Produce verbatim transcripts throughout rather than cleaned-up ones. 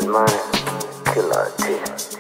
money, killer T.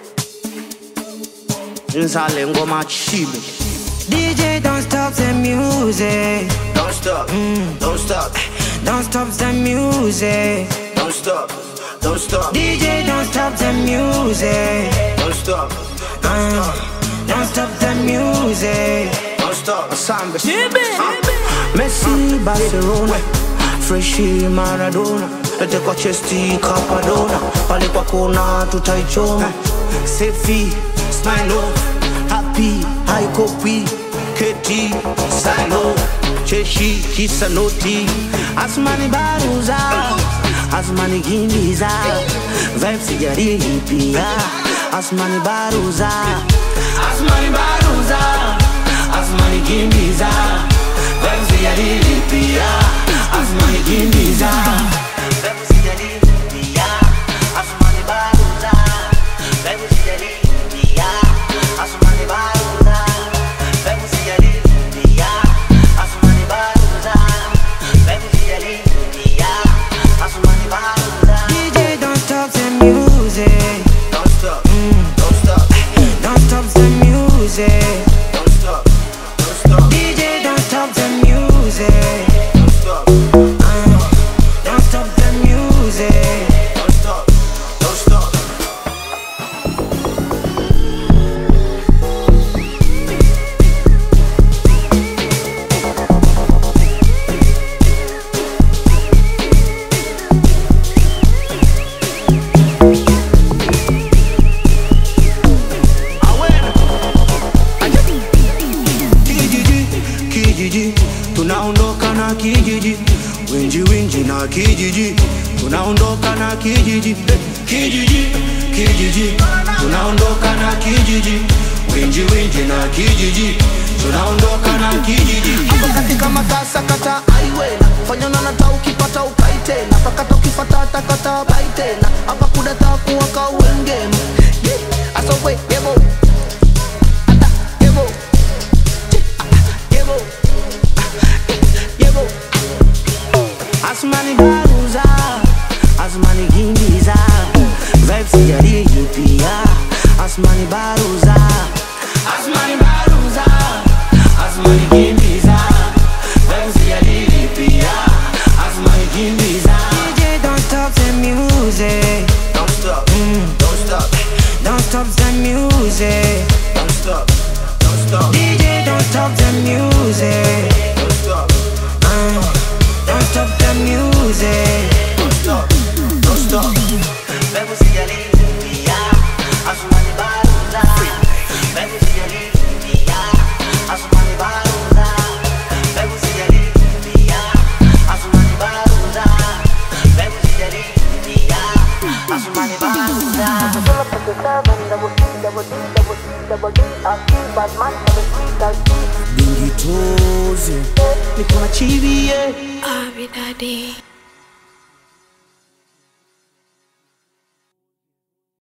Nsale ngoma chibi. D J, don't stop the music. Don't stop, mm. don't stop. Don't stop the music. Don't stop, don't stop. D J, don't stop the music. Don't stop, don't uh, stop. Don't stop the music. Don't stop. Samba. Messi, Barcelona, Freshi, Maradona. Lete kwa chesti Capadona, pale kwa kona tutaichoma. Selfie, smile off, happy, high copy, keti, silo, cheshi, kisa noti. Asmani baruza, asmani gimbiza, vibes sijarili pia. Asmani baruza, asmani baruza, asmani gimbiza, vibes sijarili pia. Asmani gimbiza. Tunaondoka na kijiji, winji winji na kijiji. Tunaondoka na kijiji, kijiji, kijiji. Tunaondoka na kijiji, winji winji na kijiji. Tunaondoka na kijiji. Hapa katika matasa kata aiwena, fanya nata ukipata ukaitena, pakata ukifata takata baitena. Hapa kudata kuwaka uengema, asa we yebo. Asmani baruza, asmani gimbiza, vibes sijarili pia. Asmani baruza, asmani baruza, asmani gimbiza, vibes sijarili pia. Asmani gimbiza. D J, don't stop the music. Don't stop, mm. don't stop. Don't stop the music. Don't stop, don't stop. D J, don't stop the music. Don't stop. Don't stop the music. Don't stop, don't stop. Baby, see ya leave ya. Asmani baruza. Baby, see ya leave ya. Asmani baruza. Baby, see ya leave ya. Asmani baruza. Baby, see ya leave ya. Asmani baruza. Solo porque saben, double C, double D, double C, double D, aquí, Batman, double C, double C. Bingi tozi, niko na chibi, yeah. Abi Daddy.